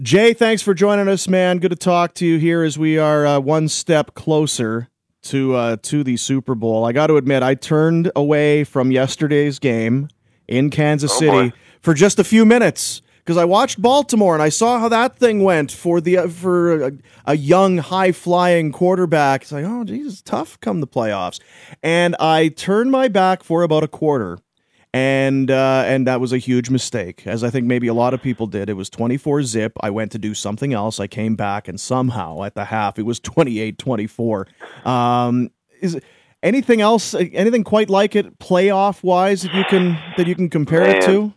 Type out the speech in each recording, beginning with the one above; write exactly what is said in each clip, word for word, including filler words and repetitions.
Jay, thanks for joining us, man. Good to talk to you here as we are uh, one step closer to uh, to the Super Bowl. I got to admit, I turned away from yesterday's game in Kansas Oh, City boy. for just a few minutes because I watched Baltimore and I saw how that thing went for the uh, for a, a young, high flying quarterback. It's like, oh, geez, it's tough come the playoffs, and I turned my back for about a quarter. And uh, and that was a huge mistake, as I think maybe a lot of people did. It was twenty-four zip. I went to do something else. I came back, and somehow at the half, it was twenty-eight twenty-four. Um, is anything else, anything quite like it, playoff wise, that you can that you can compare Man. it to?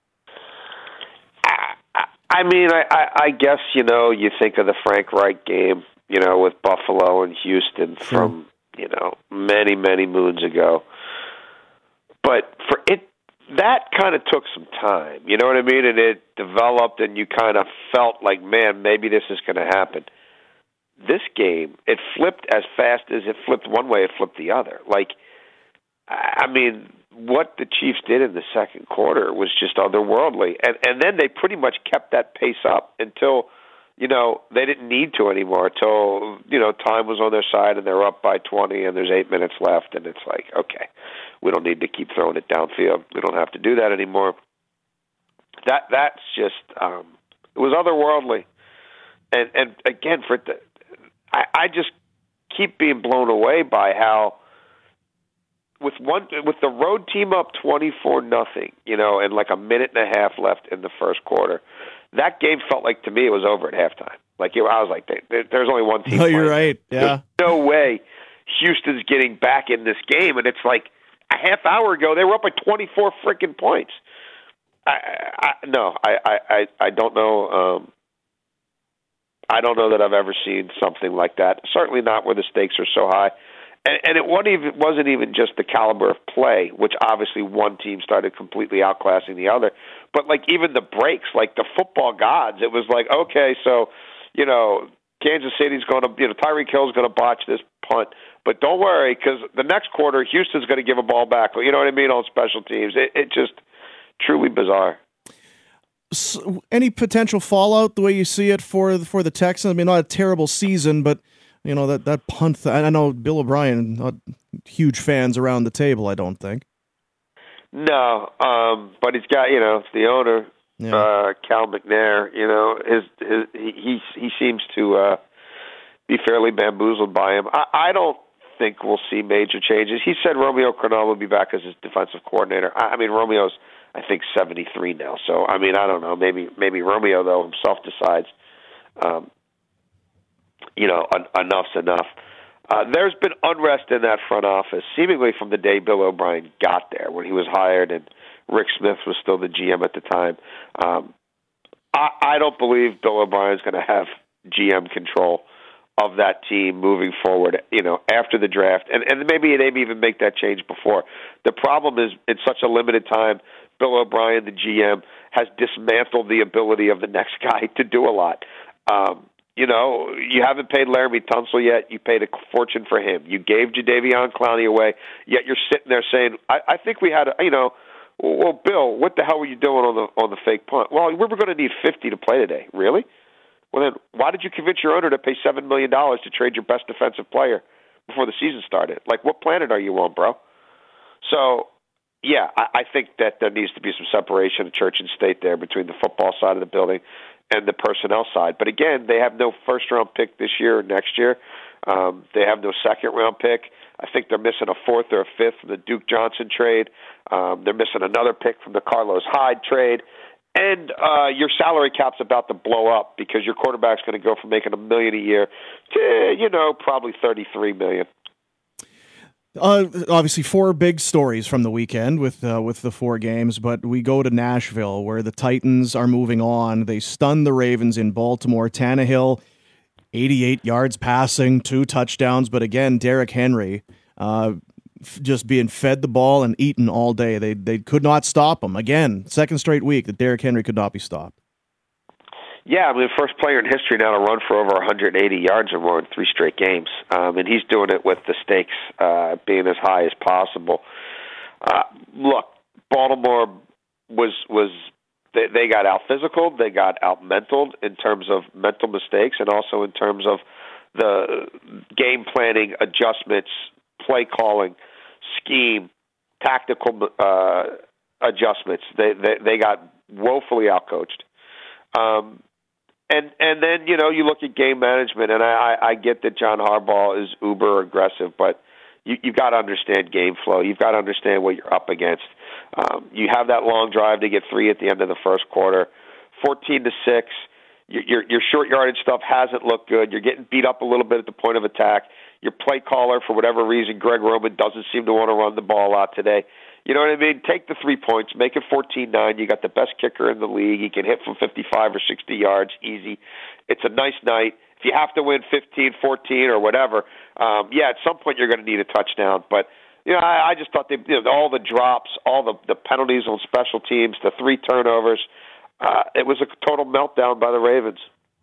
I, I mean, I, I, I guess, you know, you think of the Frank Reich game, you know, with Buffalo and Houston Sure. from, you know, many, many moons ago. But for it, that kind of took some time, you know what I mean? And it developed, and you kind of felt like, man, maybe this is going to happen. This game, it flipped as fast as it flipped one way, it flipped the other. Like, I mean, what the Chiefs did in the second quarter was just otherworldly. And and then they pretty much kept that pace up until, you know, they didn't need to anymore, until, you know, time was on their side and they're up by twenty and there's eight minutes left, and it's like, okay, we don't need to keep throwing it downfield. We don't have to do that anymore. That that's just um, it was otherworldly. And and again, for the, I, I just keep being blown away by how with one with the road team up twenty-four nothing, you know, and like a minute and a half left in the first quarter, that game felt like, to me, it was over at halftime. Like, it, I was like, there, there's only one team. No, you're playing. right. Yeah. There's no way Houston's getting back in this game, and it's like a half hour ago they were up by twenty-four freaking points. I, I no, I, I, I don't know. Um, I don't know that I've ever seen something like that. Certainly not where the stakes are so high. And, and it wasn't even, wasn't even just the caliber of play, which obviously one team started completely outclassing the other. But, like, even the breaks, like the football gods, it was like, okay, so, you know, Kansas City's going to, you know, Tyreek Hill's going to botch this punt. But don't worry, because the next quarter, Houston's going to give a ball back. You know what I mean, on special teams. It, it just truly bizarre. So, any potential fallout the way you see it for for the Texans? I mean, not a terrible season, but you know that that punt. I know Bill O'Brien, not huge fans around the table. I don't think. No, um, but he's got, you know, the owner, Yeah. uh, Cal McNair. You know, his his he he seems to uh, be fairly bamboozled by him. I, I don't think we'll see major changes. He said Romeo Crennel will be back as his defensive coordinator. I, I mean, Romeo's, I think, seventy-three now. So, I mean, I don't know. Maybe maybe Romeo, though, himself decides, um, you know, en- enough's enough. Uh, there's been unrest in that front office, seemingly from the day Bill O'Brien got there, when he was hired and Rick Smith was still the G M at the time. Um, I, I don't believe Bill O'Brien's going to have G M control of that team moving forward, you know, after the draft. And, and maybe they even make that change before. The problem is, in such a limited time, Bill O'Brien, the G M, has dismantled the ability of the next guy to do a lot. Um, you know, you haven't paid Laramie Tunsil yet. You paid a fortune for him. You gave Jadeveon Clowney away, yet you're sitting there saying, I, I think we had, a, you know, well, Bill, what the hell were you doing on the on the fake punt? Well, we were going to need fifty to play today. Really? Well, then why did you convince your owner to pay seven million dollars to trade your best defensive player before the season started? Like, what planet are you on, bro? So, yeah, I, I think that there needs to be some separation of church and state there between the football side of the building and the personnel side. But again, they have no first-round pick this year or next year. Um, they have no second-round pick. I think they're missing a fourth or a fifth from the Duke Johnson trade. Um, they're missing another pick from the Carlos Hyde trade. And uh, your salary cap's about to blow up because your quarterback's going to go from making a million a year to, you know, probably thirty-three million. Uh, obviously, four big stories from the weekend with uh, with the four games, but we go to Nashville where the Titans are moving on. They stun the Ravens in Baltimore. Tannehill, eighty-eight yards passing, two touchdowns, but again, Derrick Henry uh, f- just being fed the ball and eaten all day. They they could not stop him. Again, second straight week that Derrick Henry could not be stopped. Yeah, I mean, first player in history now to run for over one hundred eighty yards or more in three straight games. Um, and he's doing it with the stakes uh, being as high as possible. Uh, look, Baltimore was was they, they got out-physical, they got out-mentaled in terms of mental mistakes and also in terms of the game planning, adjustments, play calling, scheme, tactical uh, adjustments. They, they they got woefully outcoached. Um, and and then, you know, you look at game management, and I, I, I get that John Harbaugh is uber aggressive, but you, you've got to understand game flow. You've got to understand what you're up against. Um, you have that long drive to get three at the end of the first quarter, fourteen to six. Your, your, your short yardage stuff hasn't looked good. You're getting beat up a little bit at the point of attack. Your play caller, for whatever reason, Greg Roman, doesn't seem to want to run the ball out today. You know what I mean? Take the three points, make it fourteen nine. You got the best kicker in the league. He can hit from fifty-five or sixty yards easy. It's a nice night. If you have to win fifteen fourteen or whatever, um, yeah, at some point you're going to need a touchdown. But, you know, I, I just thought they, you know, all the drops, all the, the penalties on special teams, the three turnovers, uh, it was a total meltdown by the Ravens.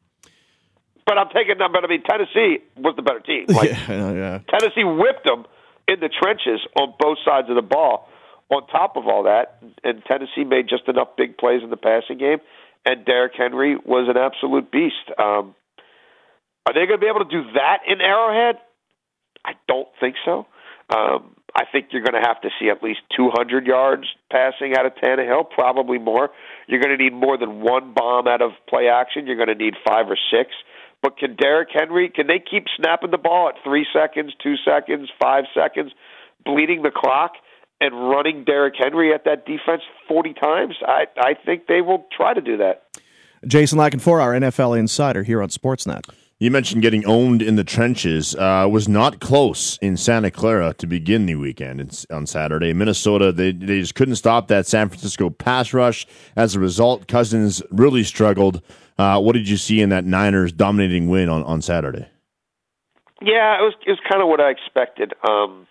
But I'm taking them. But I mean, Tennessee was the better team. Like, yeah, yeah. Tennessee whipped them in the trenches on both sides of the ball. On top of all that, and Tennessee made just enough big plays in the passing game, and Derrick Henry was an absolute beast. Um, are they going to be able to do that in Arrowhead? I don't think so. Um, I think you're going to have to see at least two hundred yards passing out of Tannehill, probably more. You're going to need more than one bomb out of play action. You're going to need five or six. But can Derrick Henry, can they keep snapping the ball at three seconds, two seconds, five seconds, bleeding the clock, and running Derrick Henry at that defense forty times? I, I think they will try to do that. Jason Lackenfor, our N F L insider here on Sportsnet. You mentioned getting owned in the trenches. Uh, was not close in Santa Clara to begin the weekend it's on Saturday. Minnesota, they, they just couldn't stop that San Francisco pass rush. As a result, Cousins really struggled. Uh, what did you see in that Niners dominating win on, on Saturday? Yeah, it was, it was kind of what I expected. Um,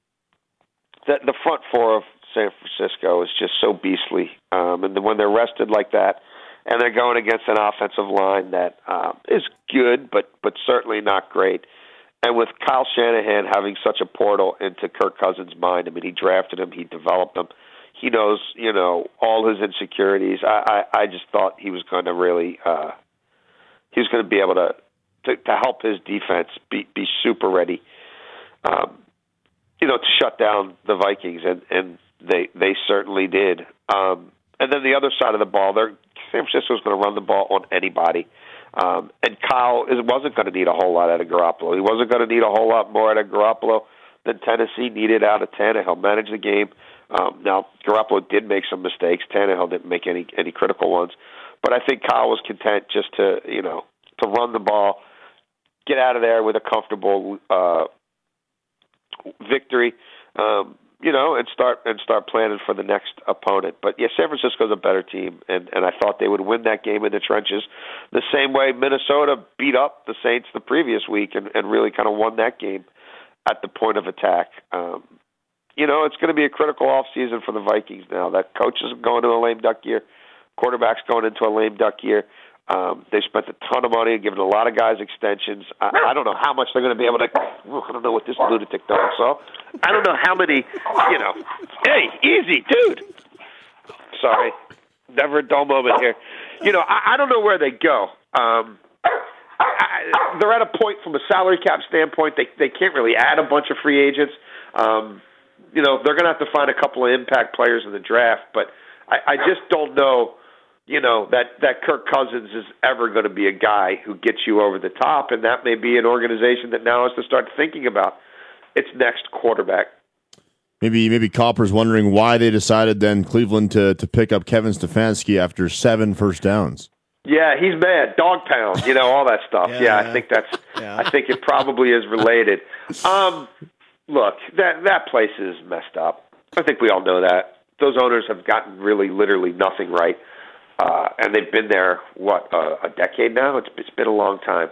the, the front four of San Francisco is just so beastly. Um, and then when they're rested like that, and they're going against an offensive line that uh, is good, but but certainly not great. And with Kyle Shanahan having such a portal into Kirk Cousins' mind, I mean, he drafted him, he developed him, he knows, you know, all his insecurities. I, I, I just thought he was going to really, uh, he was going to be able to, to to help his defense be be super ready, um, you know, to shut down the Vikings, and and they they certainly did. Um, and then the other side of the ball, they're San Francisco was going to run the ball on anybody. Um, and Kyle is, wasn't going to need a whole lot out of Garoppolo. He wasn't going to need a whole lot more out of Garoppolo than Tennessee needed out of Tannehill. Manage the game. Um, now, Garoppolo did make some mistakes. Tannehill didn't make any any critical ones. But I think Kyle was content just to, you know, to run the ball, get out of there with a comfortable uh, victory. Um You know, and start and start planning for the next opponent. But yeah, San Francisco's a better team, and, and I thought they would win that game in the trenches, the same way Minnesota beat up the Saints the previous week and, and really kind of won that game at the point of attack. Um, you know, it's going to be a critical off season for the Vikings now. That coach is going to a lame duck year, quarterback's going into a lame duck year. Um, they spent a ton of money, giving a lot of guys extensions. I, I don't know how much they're going to be able to. I don't know what this lunatic dog saw. I don't know how many. You know, hey, easy, dude. Sorry, never a dull moment here. You know, I, I don't know where they go. Um, I, they're at a point from a salary cap standpoint. They they can't really add a bunch of free agents. Um, you know, they're going to have to find a couple of impact players in the draft, but I, I just don't know. You know, that, that Kirk Cousins is ever going to be a guy who gets you over the top, and that may be an organization that now has to start thinking about its next quarterback. Maybe maybe Copper's wondering why they decided then Cleveland to, to pick up Kevin Stefanski after seven first downs. Yeah, he's mad. Dog pound, you know, all that stuff. Yeah, yeah, yeah. I think that's. Yeah. I think it probably is related. Um, look, that that place is messed up. I think we all know that. Those owners have gotten really, literally nothing right. Uh, and they've been there, what, uh, a decade now? It's, it's been a long time.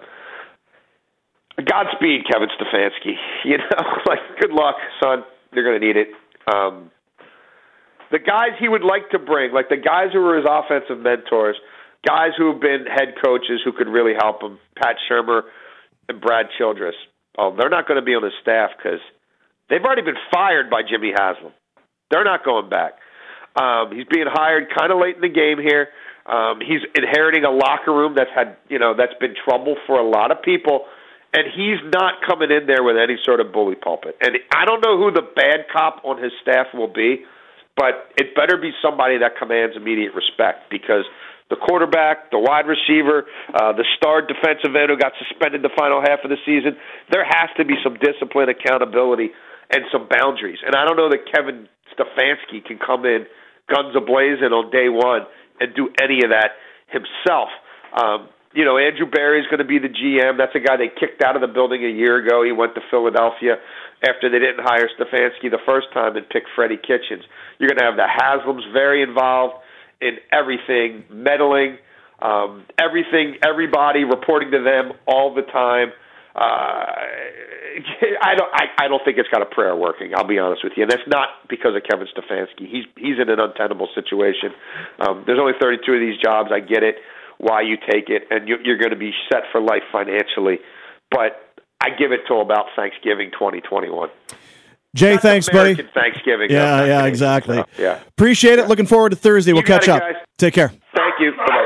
Godspeed, Kevin Stefanski. You know, like, good luck, son. You're going to need it. Um, the guys he would like to bring, like the guys who were his offensive mentors, guys who have been head coaches who could really help him, Pat Shurmur and Brad Childress, oh, they're not going to be on his staff because they've already been fired by Jimmy Haslam. They're not going back. Um, he's being hired kind of late in the game here. Um, he's inheriting a locker room that's had, you know, that's been trouble for a lot of people, and he's not coming in there with any sort of bully pulpit. And I don't know who the bad cop on his staff will be, but it better be somebody that commands immediate respect, because the quarterback, the wide receiver, uh, the star defensive end who got suspended the final half of the season, there has to be some discipline, accountability, and some boundaries. And I don't know that Kevin Stefanski can come in guns a-blazing on day one and do any of that himself. Um, you know, Andrew Berry's going to be the G M. That's a guy they kicked out of the building a year ago. He went to Philadelphia after they didn't hire Stefanski the first time and picked Freddie Kitchens. You're going to have the Haslams very involved in everything, meddling, um, everything, everybody reporting to them all the time. Uh, I don't. I, I don't think it's got a prayer working. I'll be honest with you, and that's not because of Kevin Stefanski. He's he's in an untenable situation. Um, there's only thirty-two of these jobs. I get it, why you take it, and you, you're going to be set for life financially. But I give it till about Thanksgiving twenty twenty-one. Jay, That's thanks, American buddy. Thanksgiving. Yeah, no, yeah, exactly. So, yeah. Appreciate it. Looking forward to Thursday. We'll You got catch it, up. guys. Take care. Thank you. Bye-bye.